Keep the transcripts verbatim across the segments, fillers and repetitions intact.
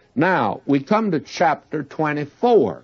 Now, we come to chapter twenty-four,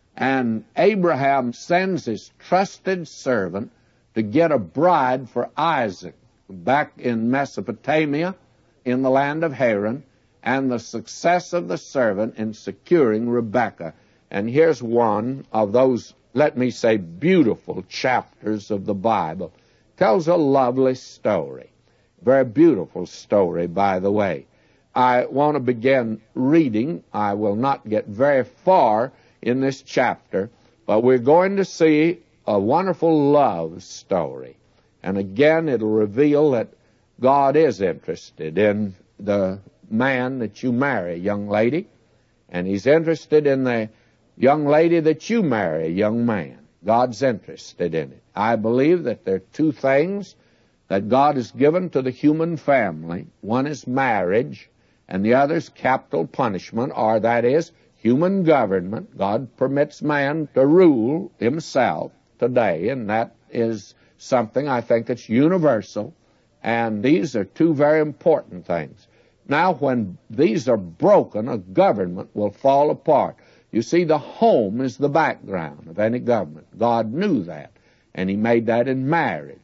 and Abraham sends his trusted servant to get a bride for Isaac back in Mesopotamia, in the land of Haran, and the success of the servant in securing Rebekah. And here's one of those, let me say, beautiful chapters of the Bible. Tells a lovely story. Very beautiful story, by the way. I want to begin reading. I will not get very far in this chapter, but we're going to see a wonderful love story. And again, it'll reveal that God is interested in the man that you marry, young lady, and He's interested in the young lady that you marry, young man. God's interested in it. I believe that there are two things that God has given to the human family. One is marriage, and the other is capital punishment, or that is human government. God permits man to rule himself today, and that is something I think that's universal, and these are two very important things. Now, when these are broken, a government will fall apart. You see, the home is the background of any government. God knew that, and He made that in marriage.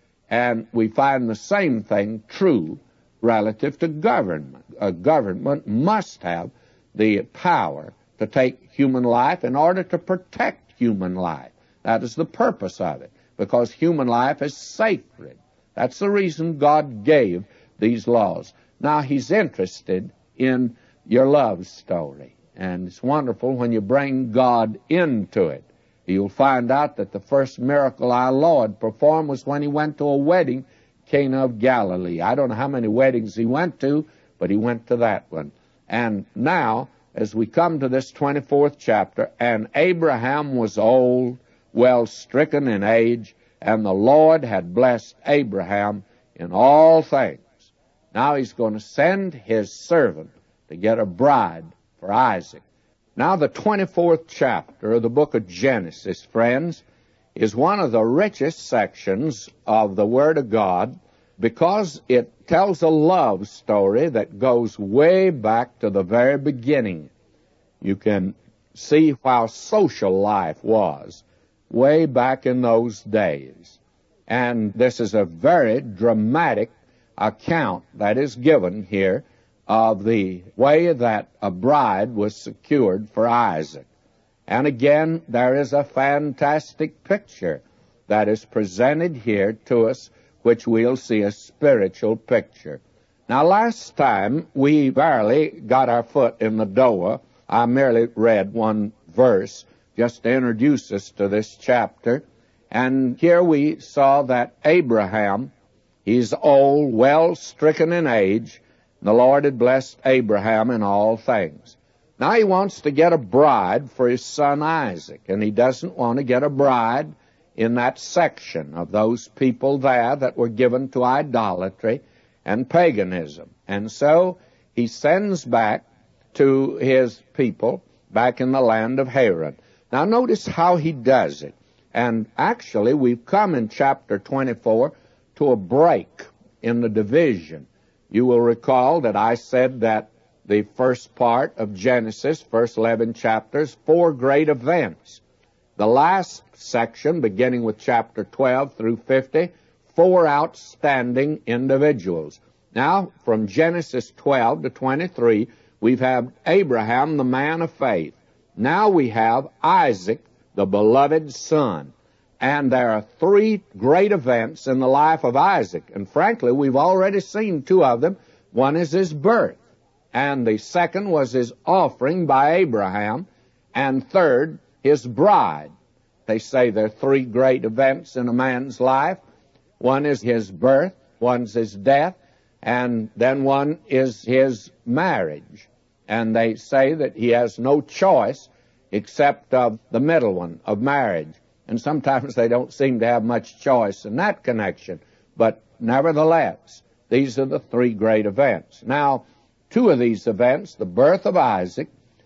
And we find the same thing true relative to government. A government must have the power to take human life in order to protect human life. That is the purpose of it, because human life is sacred. That's the reason God gave these laws. Now, He's interested in your love story, and it's wonderful when you bring God into it. You'll find out that the first miracle our Lord performed was when He went to a wedding, Cana of Galilee. I don't know how many weddings He went to, but He went to that one. And now, as we come to this twenty-fourth chapter, and Abraham was old, well stricken in age, and the Lord had blessed Abraham in all things. Now He's going to send His servant to get a bride for Isaac. Now, the twenty-fourth chapter of the book of Genesis, friends, is one of the richest sections of the Word of God because it tells a love story that goes way back to the very beginning. You can see how social life was way back in those days. And this is a very dramatic account that is given here of the way that a bride was secured for Isaac. And again, there is a fantastic picture that is presented here to us, which we'll see a spiritual picture. Now, last time we barely got our foot in the door. I merely read one verse just to introduce us to this chapter. And here we saw that Abraham, he's old, well stricken in age. The Lord had blessed Abraham in all things. Now he wants to get a bride for his son Isaac, and he doesn't want to get a bride in that section of those people there that were given to idolatry and paganism. And so he sends back to his people back in the land of Haran. Now notice how he does it. And actually we've come in chapter twenty-four to a break in the division. You will recall that I said that the first part of Genesis, first eleven chapters, four great events. The last section, beginning with chapter twelve through fifty, four outstanding individuals. Now, from Genesis twelve to twenty-three, we've had Abraham, the man of faith. Now we have Isaac, the beloved son. And there are three great events in the life of Isaac. And frankly, we've already seen two of them. One is his birth, and the second was his offering by Abraham, and third, his bride. They say there are three great events in a man's life. One is his birth, one's his death, and then one is his marriage. And they say that he has no choice except of the middle one, of marriage. And sometimes they don't seem to have much choice in that connection. But nevertheless, these are the three great events. Now, two of these events, the birth of Isaac,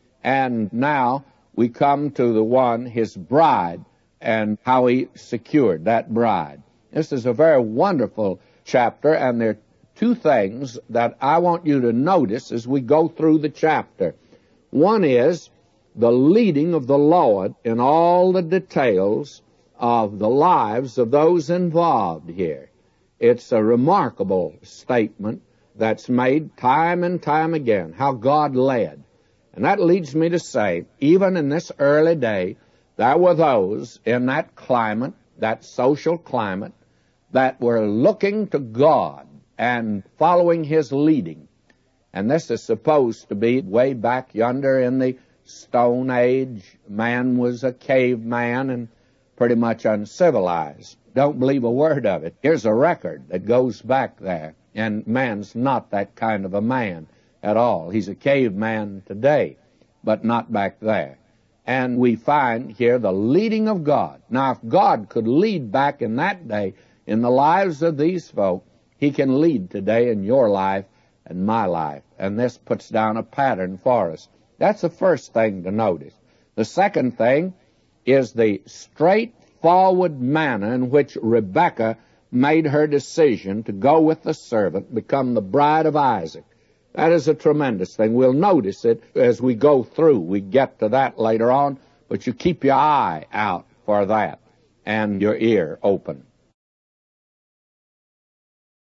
and now we come to the one, his bride, and how he secured that bride. This is a very wonderful chapter, and there are two things that I want you to notice as we go through the chapter. One is the leading of the Lord in all the details of the lives of those involved here. It's a remarkable statement that's made time and time again, how God led. And that leads me to say, even in this early day, there were those in that climate, that social climate, that were looking to God and following His leading. And this is supposed to be way back yonder in the Stone Age. Man was a caveman and pretty much uncivilized. Don't believe a word of it. Here's a record that goes back there, and man's not that kind of a man at all. He's a caveman today, but not back there. And we find here the leading of God. Now, if God could lead back in that day in the lives of these folk, He can lead today in your life and my life. And this puts down a pattern for us. That's the first thing to notice. The second thing is the straightforward manner in which Rebekah made her decision to go with the servant, become the bride of Isaac. That is a tremendous thing. We'll notice it as we go through. We get to that later on, but you keep your eye out for that and your ear open.